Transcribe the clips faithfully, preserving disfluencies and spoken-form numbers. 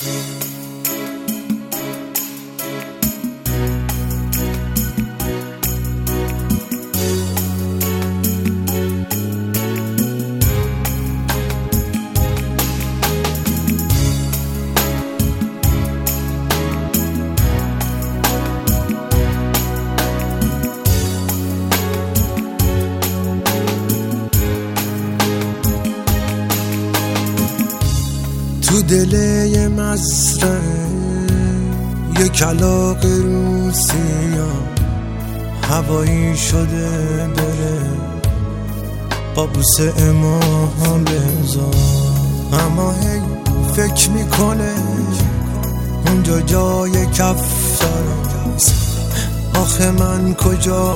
تو دل یه مزرعه یه کلاغ روسیا هوایی شده بره با بوسه ماها بذار، اما هی فکر میکنه اونجا جای کفتراست. آخه من کجا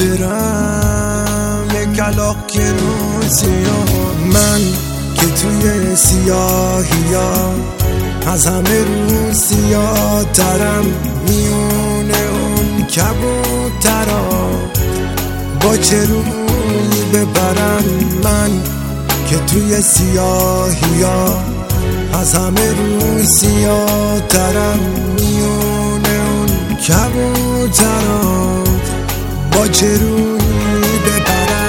برم یه کلاغ روسیا، من که توی سیاهی ها از همه رو سیاه ترم، میونه اون کبوترا با چه روی ببرم. من که توی سیاهی ها از همه رو سیاه ترم، میونه اون کبوترا با چه روی ببرم.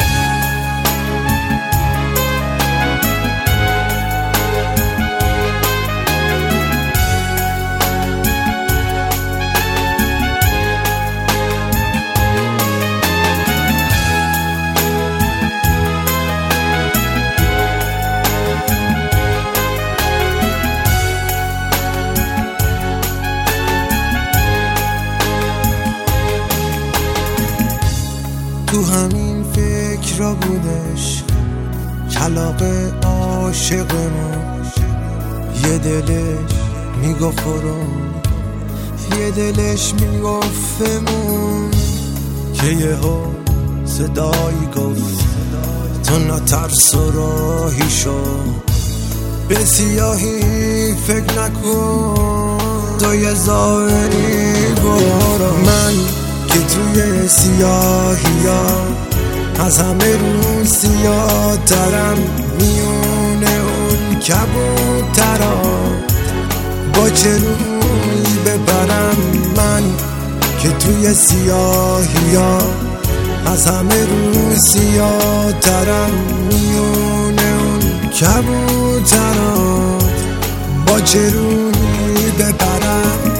تو همین فکر را بودش کلاغ عاشقمون، یه دلش میگفت برو، یه دلش میگفتمون، که یهو صدایی گفت تو نترس و راهی شو، به سیاهی فکر نکن، تو یه ظاهری برو. من که توی سیاهی ها از همه رو سیاه ترم، میونه اون کبوترا با چه روی ببرم. من که توی سیاهی ها از همه رو سیاه ترم، میونه اون کبوترا با چه روی ببرم.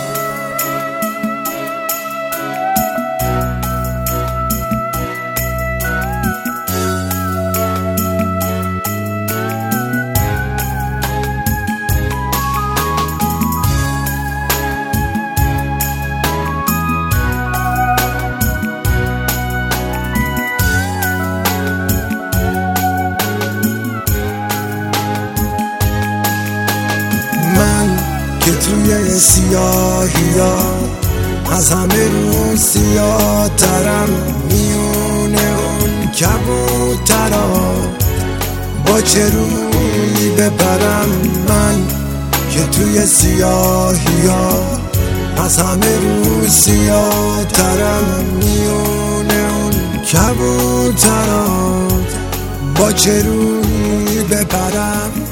که توی سیاهی ها از همه رو سیاه ترم، میونه اون کبوترا با چه روی ببرم. من که توی سیاهی ها از همه رو سیاه ترم، میونه اون کبوترا با چه روی ببرم.